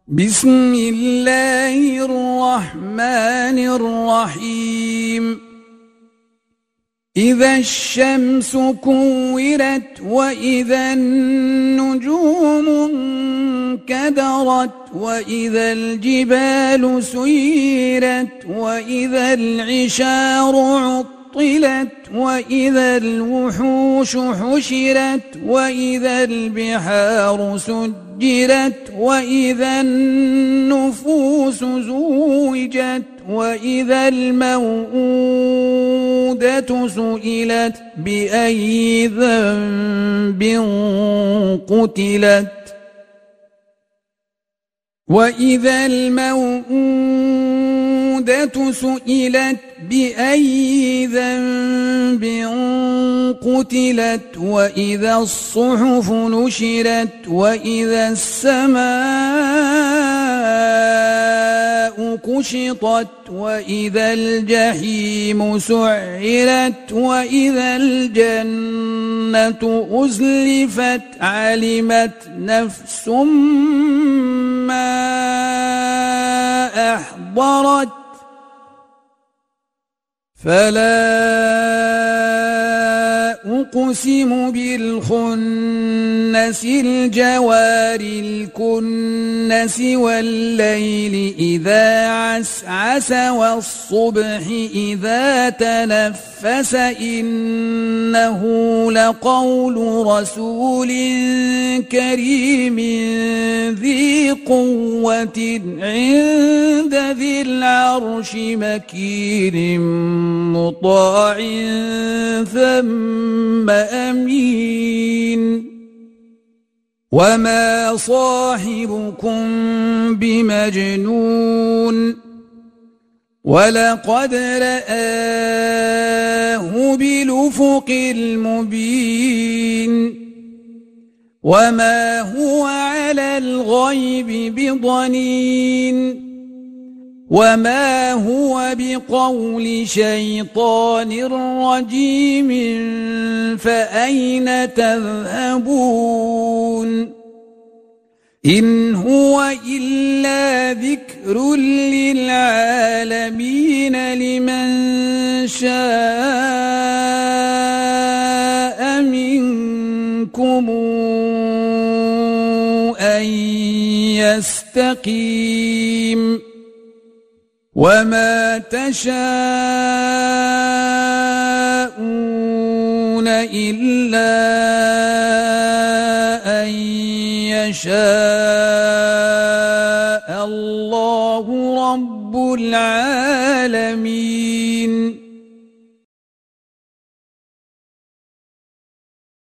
بسم الله الرحمن الرحيم إذا الشمس كورت وإذا النجوم انكدرت وإذا الجبال سيرت وإذا العشار عطلت وإذا الوحوش حشرت وإذا البحار سجرت وإذا النفوس زوجت وإذا الموءودة سئلت بأي ذنب قتلت وإذا الموءودة سئلت بأي ذنب قتلت وإذا الصحف نشرت وإذا السماء كشطت وإذا الجحيم سعرت وإذا الجنة أزلفت علمت نفس ما أحضرت فلا أقسم بالخنس الجوار الكنس والليل إذا عسعس والصبح إذا تنفس إنه لقول رسول كريم ذي قوة عند ذي العرش مكين مطاع ثم أمين وما صاحبكم بمجنون ولقد رآه بالأفق المبين وما هو على الغيب بضنين وما هو بقول شيطان رجيم فأين تذهبون إن هو إلا ذكر للعالمين لمن شاء منكم أن يستقيم وما تشاءون إلا أن يشاء الله رب العالمين.